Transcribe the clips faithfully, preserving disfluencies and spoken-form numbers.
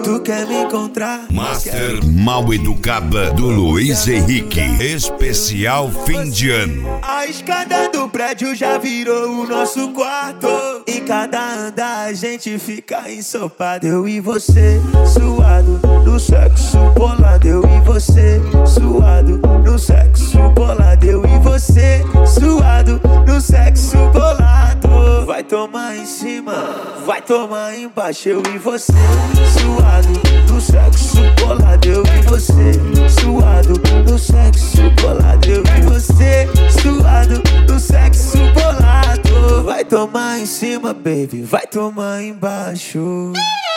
tu quer me encontrar. Master Mal Educada do Luiz Henrique, especial fim de ano. A escada do prédio já virou o nosso quarto. Em cada andar a gente fica ensopado. Eu e você, suado, no sexo bolado. Eu e você, suado, no sexo bolado. Eu e você, suado, no sexo bolado. Vai tomar em cima, vai tomar embaixo. Eu e você, suado, no sexo bolado. Eu e você, suado, no sexo bolado. Eu e você, suado, no sexo bolado. Vai tomar em cima, baby, vai tomar embaixo.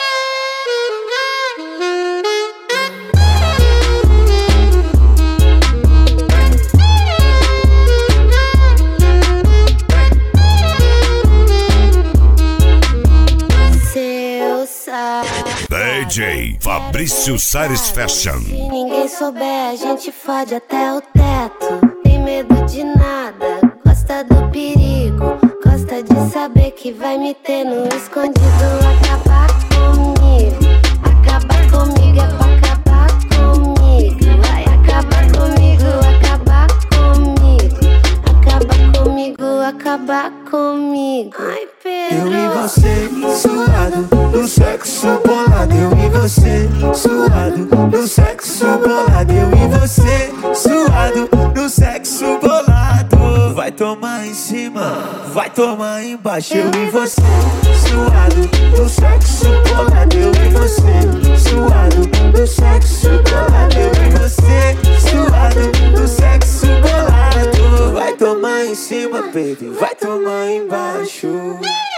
D J Fabrício Sares Fashion. Se ninguém souber, a gente fode até o teto. Tem medo de nada, gosta do perigo. Gosta de saber que vai me ter no escondido. Acabar comigo, acabar comigo é pra acabar comigo. Vai acabar comigo, acabar comigo. Acabar comigo, acabar comigo. Ai, Pedro. Eu e você, suado, no sexo bolado. Eu e você, suado, no sexo bolado. Eu e você, suado, no sexo bolado. Vai tomar em cima, vai tomar embaixo. Eu e você, suado, no sexo bolado. Eu e você, suado, no sexo bolado. Eu e você, suado, no sexo bolado. Vai tomar em cima, baby, vai tomar embaixo.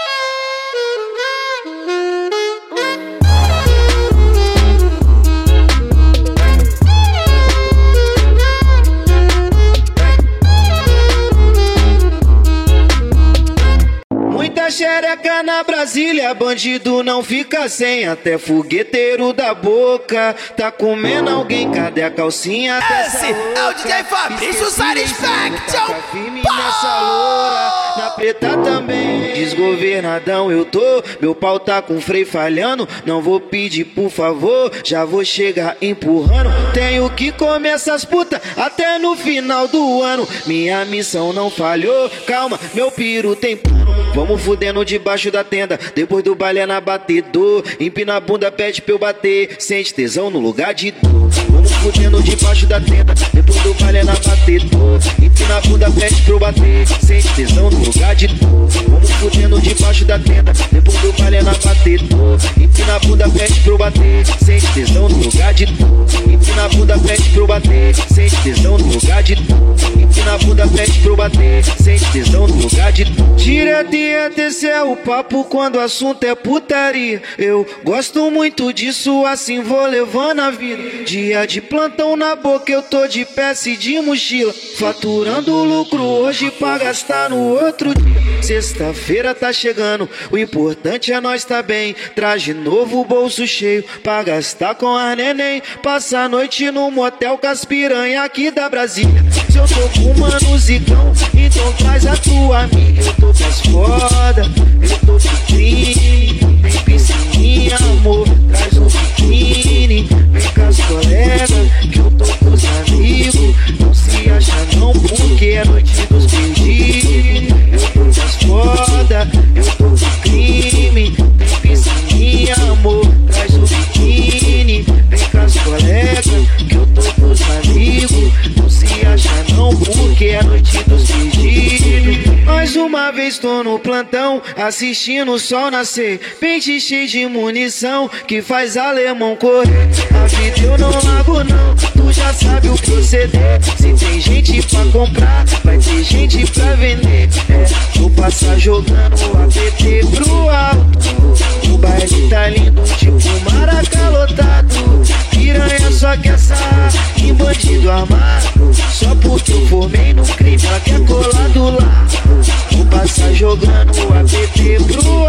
Muita xereca na Brasília, bandido não fica sem. Até fogueteiro da boca tá comendo alguém. Cadê a calcinha? Esse é o D J Fabrício Sares Fashion. Nessa loura, na preta também. Desgovernadão eu tô, meu pau tá com freio falhando. Não vou pedir por favor, já vou chegar empurrando. Tenho que comer essas putas até no final do ano. Minha missão não falhou, calma, meu piro tem plano. Vamos fudendo debaixo da tenda, depois do baile é na batedor. Empina a bunda, pede pra eu bater, sente tesão no lugar de dor. Vamos fudendo debaixo da tenda, depois do baile é na batedor. Empina a bunda, pede pra eu bater, sente tesão no lugar de dor. Vamos fudendo debaixo da tenda, depois do baile é na batedor. Empina a bunda, pede pra eu bater, sente tesão no lugar de dor. Empina a bunda, pede pra eu bater, sente tesão no lugar de dor. Empina a bunda, pede pra eu bater, sente tesão no lugar de dor. Direto e até esse é o papo quando o assunto é putaria. Eu gosto muito disso, assim vou levando a vida. Dia de plantão na boca, eu tô de peça e de mochila, faturando lucro hoje pra gastar no outro dia. Sexta-feira tá chegando, o importante é nós tá bem. Traje novo, bolso cheio, pra gastar com a neném. Passa a noite no motel com as piranha aqui da Brasília. Se eu tô com mano zicão, então traz a tua amiga. Eu tô com as foda, eu tô de crime. Tem piscininha, amor, traz um biquíni. Vem com as colegas, que eu tô com os amigos. Não se acha não, porque é noite dos perdidos. Eu tô com as foda, eu tô de crime. Tem piscininha, amor, traz um biquíni. Vem com as colegas, que eu tô com os amigos. Não se acha não, porque é noite dos perdidos. Mais uma vez tô no plantão, assistindo o sol nascer. Pente cheio de munição, que faz alemão correr. A vida eu não largo não, tu já sabe o proceder. Se tem gente pra comprar, vai ter gente pra vender. É, vou passar jogando o A P T pro alto. O baile tá lindo, tipo Maraca lotado. Piranha só quer sarrar, e bandido armado. Só porque eu formei no crime, ela quer colar do lado. Vou passar jogando o A P T pro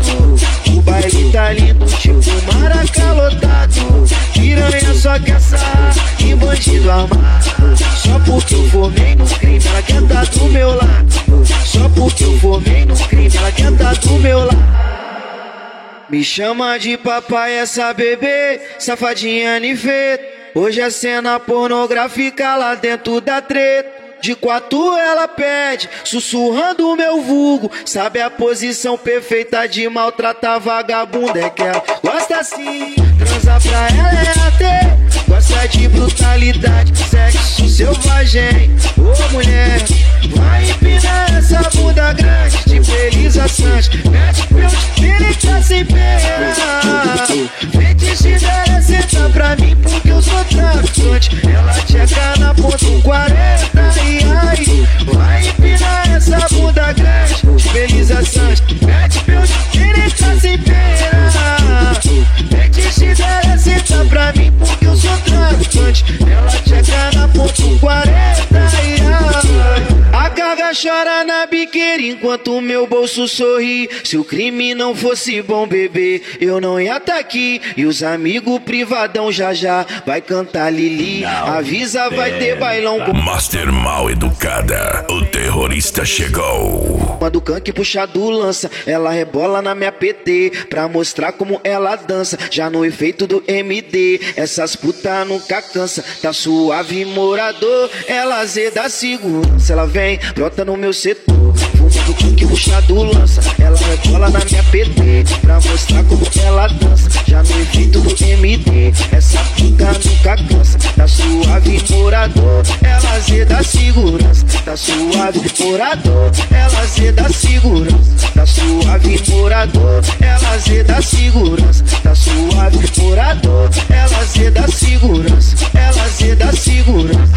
alto. O baile tá lindo, tipo Maraca lotado. Piranha só quer sarrar, e bandido armado. Só porque eu formei no crime, ela quer tá do meu lado. Só porque eu formei no crime, ela quer tá do meu lado. Me chama de papai essa bebê, safadinha niveta. Hoje é cena pornográfica lá dentro da treta. De quatro ela pede, sussurrando o meu vulgo. Sabe a posição perfeita de maltratar vagabunda. É que ela gosta assim, transar pra ela é até. Gosta de brutalidade, sexo selvagem. Ô oh, mulher, vai empinar essa bunda grande de Belisa Santos. Mete meu espírito sem pena. Fetiche dela, senta pra mim porque eu sou traficante. Ela checa na ponta um quarenta. E aí, vai empinar essa bunda grande de Belisa Santos. Mete meu espírito sem pena. Fetiche dela, senta pra mim porque eu sou traficante. Ela checa na ponta um quarenta. E aí, a gaga chora na biqueira enquanto o meu bolso sorri. Se o crime não fosse bom, bebê, eu não ia tá aqui. E os amigos privadão já já vai cantar Lili. Avisa, vai ter bailão com Master Mal Educada, o terrorista chegou. Quando o canque puxa do lança, ela rebola na minha P T pra mostrar como ela dança. Já no efeito do M D, essas puta nunca cansa. Tá suave, morador, ela zeda segurança. Ela vem, brota no meu setor. Fuma do canque puxa do lança, ela rebola na minha P T pra mostrar como ela dança. Já no efeito do M D, essa puta nunca cansa. Tá suave, morador, ela zeda segurança. Tá suave, morador, ela zeda segurança. Tá suave, morador, ela zeda segurança. Tá suave, morador, ela zeda segurança. Ela zeda segurança.